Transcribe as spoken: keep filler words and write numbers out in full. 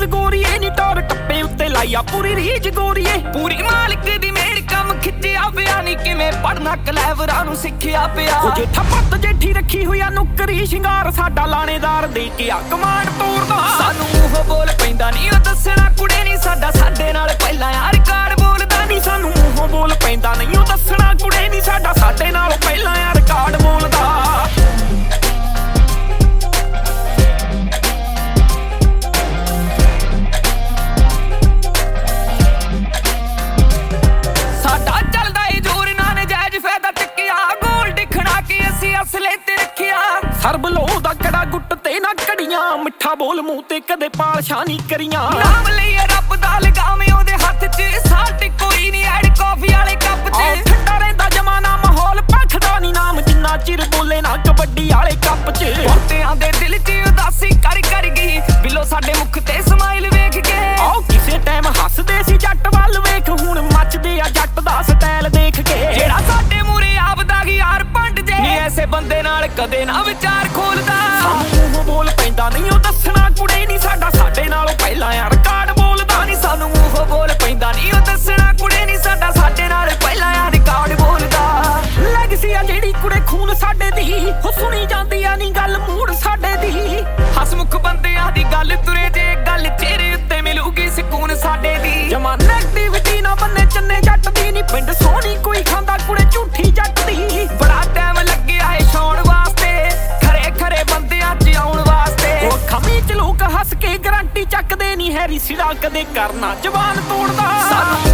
ਗੋਰੀਏ ਨੀ ਟੌਰ ਟੱਪੇ ਉੱਤੇ ਲਾਈਆ ਪੂਰੀ ਰੀਝ ਗੋਰੀਏ ਪੂਰੀ ਮਾਲਕ ਦੀ ਮੇਰ ਕੰਮ ਖਿੱਚਿਆ ਪਿਆ ਨੀ ਕਿਵੇਂ ਪੜਨਾ ਕਲੈਵਰਾਂ ਨੂੰ ਸਿੱਖਿਆ ਪਿਆ ਉਹ ਜੇਠਾ ਪੱਤ ਜੇਠੀ ਰੱਖੀ ਹੋਇਆ ਨੁਕਰੀ ਸ਼ਿੰਗਾਰ ਸਾਡਾ ਲਾਣੇਦਾਰ ਦੇ ਕੇ ਆ ਕਮਾਂਡ ਤੋੜਦਾ ਸਾਨੂੰ ਉਹ ਬੋਲ ਪੈਂਦਾ ਨੀ ਉਹ ਦੱਸਣਾ ਕੁੜੇ ਨੀ ਸਾਡਾ ਸਾਡੇ ਨਾਲ ਪਹਿਲਾਂ ਯਾਰ ਕਾਰਡ ਬੋਲਦਾ ਨੀ ਸਾਨੂੰ ਉਹ ਬੋਲ ਪੈਂਦਾ ਨਹੀਂ ਉਹ ਦੱਸਣਾ ਕੁੜੇ ਨੀ ਸਾਡਾ ਸਾਡੇ ਨਾਲ ਪਹਿਲਾਂ ਯਾਰ ਕਾਰਡ ਬੋਲਦਾ ਸਰਬ ਲੋ ਦਾ ਕੜਾ ਗੁੱਟ ਤੇ ਨਾ ਕੜੀਆਂ ਮਿੱਠਾ ਬੋਲ ਮੂੰਹ ਤੇ ਕਦੇ ਪਾਲਸ਼ਾਂ ਨਹੀਂ ਕਰੀਆਂ ਨਾਮ ਲਈਏ ਰੱਬ ਦਾ ਲਗਾਵੇਂ ਉਹਦੇ ਹੱਥ 'ਚ ਸਾਲਟ ਕੋਈ ਨਹੀਂ ਐਡ ਕਾਫੀ ਵਾਲੇ ਕੱਪ 'ਚ ਠੰਡਾ ਰਹਿੰਦਾ ਜਮਾਨਾ ਮਾਹੌਲ ਭਖਦਾ ਨਹੀਂ ਨਾਮ ਜਿੰਨਾ ਚਿਰ ਬੋਲੇ ਨਾ ਕਬੱਡੀ ਵਾਲੇ ਕੱਪ 'ਚ ਬਹੁਤਿਆਂ ਦੇ ਦਿਲ 'ਚ ਉਦਾਸੀ ਕਰ ਕਰ ਗਈ ਬਿੱਲੋ ਸਾਡੇ ਮੁਖ ਤੇ ਸਮਾਈਲ ਵੇਖ ਕੇ ਆਹ ਕਿਸੇ ਟਾਈਮ ਹੱਸਦੇ ਸੀ ਜੱਟ ਵੱਲ ਵੇਖ ਹੁਣ ਮੱਚਦੇ ਆ ਜੱਟ ਦਾ ਸਟਾਈਲ ਦੇਖ ਕੇ ਜਿਹੜਾ ਸਾਡੇ ਮੂਰੇ ਆਪਦਾ ਕੀ ਯਾਰ ਭੰਡ ਜੇ ਨੀ ਐਸੇ ਬੰਦੇ ਨਾਲ ਕਦੇ ਨਾ ਵਿਚਾਰ ਖੋਲਦਾ ਸਾਨੂੰ ਬੋਲ ਪੈਂਦਾ ਨਹੀਂ ਉਹ ਦੱਸਣਾ ਕੁੜੇ ਨਹੀਂ ਸਾਡਾ ਸਾਡੇ ਨਾਲੋਂ ਪਹਿਲਾਂ ਯਾਰ ਕਾਰਡ ਬੋਲਦਾ ਨਹੀਂ ਸਾਨੂੰ ਉਹ ਬੋਲ ਪੈਂਦਾ ਨਹੀਂ ਉਹ ਦੱਸਣਾ ਕੁੜੇ ਨਹੀਂ ਸਾਡਾ ਸਾਡੇ ਨਾਲ ਪਹਿਲਾਂ ਯਾਰ ਕਾਰਡ ਬੋਲਦਾ ਲੈਗਸੀ ਆ ਜਿਹੜੀ ਕੁੜੇ ਖੂਨ ਸਾਡੇ ਦੀ ਉਹ ਸੁਣੀ ਜਾਂਦੀ ਆ ਨਹੀਂ ਗੱਲ ਮੂਡ ਸਾਡੇ ਦੀ ਹਸਮੁਖ ਬੰਦਿਆਂ ਦੀ ਗੱਲ ਤੁਰੇ ਜੇ ਗੱਲ ਚਿਹਰੇ ਉੱਤੇ ਮਿਲੂਗੀ ਸਕੂਨ ਸਾਡੇ ਦੀ ਜਮਾ ਨੈਗੇਟਿਵਿਟੀ ਨਾ ਬੰਨੇ ਚੰਨੇ ਜੱਟ ਦੀ ਨਹੀਂ ਪਿੰਡ ਸੋਹਣੀ ਕੋਈ ਖਾਂਦਾ ਕੁੜੇ ਝੂਠੀ ਜੱਟ ਦੀ ਬੜਾ ਟਾਈਮ ਲੱਗਿਆ ਏ ਛਾਉਣ ਵਾਸਤੇ ਖਰੇ ਖਰੇ ਬੰਦਿਆਂ 'ਚ ਆਉਣ ਵਾਸਤੇ ਉਹ ਖਮੀ 'ਚ ਲੋਕ ਹੱਸ ਕੇ ਗਰੰਟੀ ਚੱਕਦੇ ਨਹੀਂ ਹੈਰੀ ਸਿਰਾ ਕਦੇ ਕਰਨਾ ਜਵਾਨ ਤੋੜਦਾ ਸਾਨੂੰ